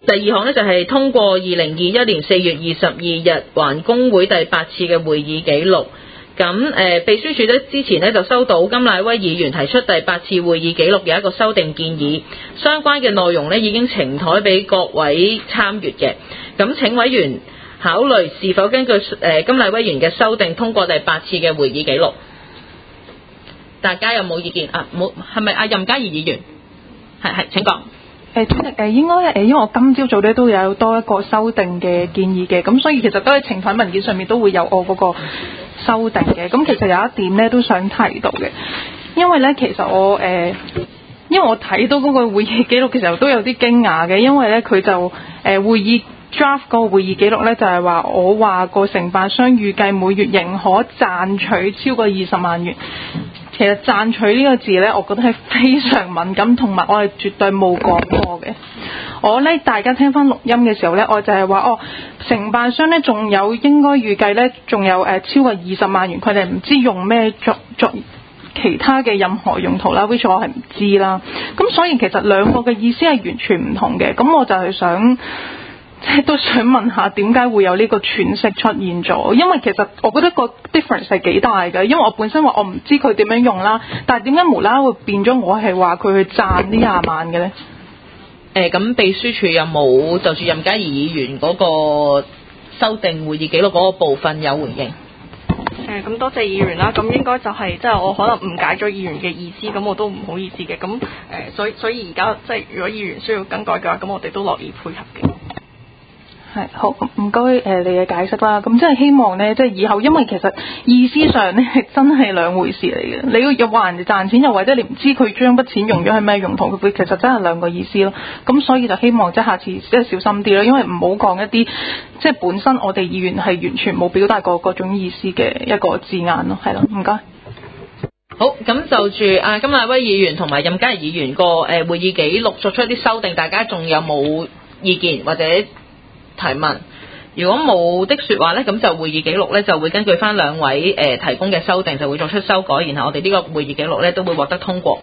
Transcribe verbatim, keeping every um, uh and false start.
第二項呢，就係通過二零二一年四月二十二日環工會第八次嘅會議記錄。咁誒、呃，秘書處咧之前咧就收到甘乃威議員提出第八次會議記錄嘅一個修訂建議，相關嘅內容咧已經呈台俾各位參閱嘅。咁請委員考慮是否根據誒、呃、甘乃威議員嘅修訂通過第八次嘅會議記錄。大家有冇意見啊？冇，係咪阿任嘉怡議員？係係，請講。 誒主席誒應該誒，因為我今朝早咧都有多一個修訂嘅建議嘅，咁所以其實都喺呈台文件上面都會有我嗰個修訂嘅。咁其實有一點咧都想提到嘅，因為咧其實我誒、呃，因為我睇到嗰個會議記錄嘅時候都有啲驚訝嘅，因為咧佢就誒、呃、會議 draft 嗰個會議記錄咧就係、是、話我話個承辦商預計每月仍可賺取超過二十萬元。其實賺取呢個字呢，我覺得係非常敏感，同埋我係絕對冇講過嘅。我呢，大家聽翻錄音嘅時候呢，我就係話哦，承辦商呢仲有應該預計呢，仲有誒、呃、超過二十萬元，佢哋唔知用咩作作其他嘅任何用途啦 which 我係唔知啦。咁所以其實兩個嘅意思係完全唔同嘅。咁我就係想。即係都想問下點解會有呢個詮釋出現咗？因為其實我覺得個 difference 係幾大嘅，因為我本身話我唔知佢點樣用啦，但係點解無啦啦會變咗我係話佢去賺呢廿萬嘅呢？ 誒咁、呃、秘書處有冇就住任嘉怡議員嗰個修訂會議記錄嗰個部分有回應？ 誒咁、呃、多謝議員啦，咁應該就係即係我可能誤解咗議員嘅意思，咁我都唔好意思嘅。咁誒、呃、所以所以而家即係如果議員需要更改嘅話，咁我哋都樂意配合嘅。 係好唔該誒你嘅解釋啦，咁即係希望呢，即係以後，因為其實意思上呢係真係兩回事嚟嘅。你要又話人哋賺錢，又或者你唔知佢將筆錢用咗係咩用途，佢其實真係兩個意思咯。咁所以就希望即係下次即係小心啲咯，因為唔好講一啲即係本身我哋議員係完全冇表達過嗰種意思嘅一個字眼咯。係咯，唔該。 好，咁就住啊甘乃威議員同埋任嘉怡議員個誒會議記錄作出一啲修訂，大家仲有冇意見或者提問？如果冇的説話呢，咁就會議記錄呢就會根據翻兩位誒、呃、提供嘅修訂就會作出修改，然後我哋呢個會議記錄呢都會獲得通過。